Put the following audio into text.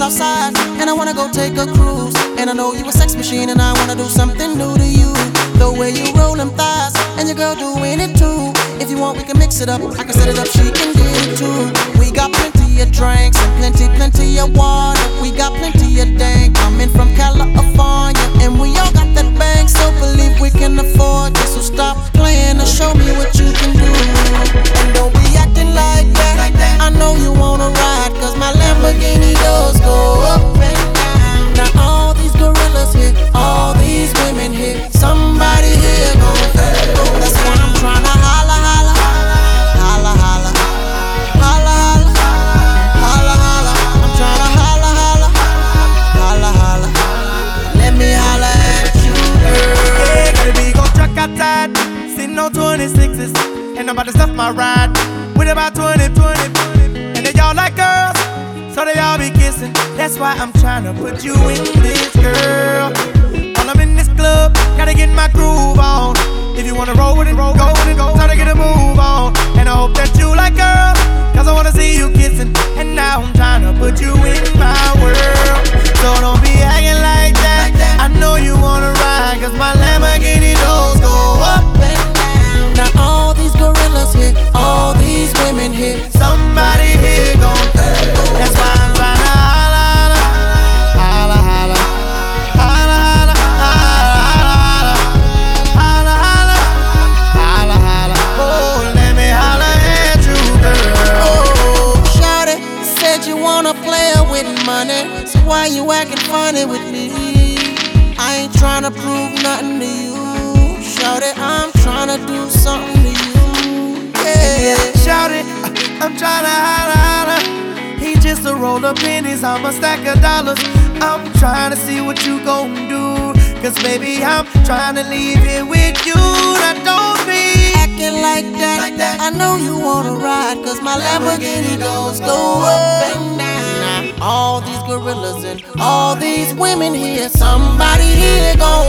outside, and I wanna go take a cruise. And I know you a sex machine, and I wanna do something new to you. The way you roll them thighs, and your girl doing it too. If you want, we can mix it up. I can set it up, she can get it too. We got plenty of drinks and plenty of water. We got plenty of dank coming from California, and we all got that bang, so believe we can afford it. So stop playing and show me what you can do. And don't be acting like that. I know you wanna ride, cause my Lamborghini doors go up and down. Now all these gorillas here, all these women here, somebody here gon' that's why I'm tryna holla, holla, holla, holla, holla, holla, holla, holla. I'm tryna holla, holla, holla, holla. Let me holla at you, girl. Yeah, got a big old truck outside, sitting on 26s, and I'm about to stuff my ride with about 20. And they all like girls, so they all be kissing. That's why I'm tryna put you in this, girl. While I'm in this club, gotta get my groove on. If you wanna roll with it, go with it, try to get a move on. And I hope that you like girls, cause I wanna see you kissing. And now I'm tryna put you in my world. So don't be acting like that. I know you wanna ride, cause my Lamborghini doors go up and down. Now all these gorillas here, all these women here, somebody here gon' that's why I'm tryna holla, holla, holla, holla, holla, holla, holla, holla, holla, holla. Oh, let me holla at you, girl. oh, shawty, said you wanna play with money, so why you acting funny with me? I ain't tryna prove nothing to you, shawty, I'm tryna do something to you, yeah. Shout it, I'm tryna holla, holla. He just a roll of pennies, I'm a stack of dollars. I'm tryna see what you gon' do, cause baby I'm tryna leave it with you. Now don't be Acting like that. I know you wanna ride, cause my Lamborghini doors go up and down. Now all these gorillas and all these women here, somebody here gon'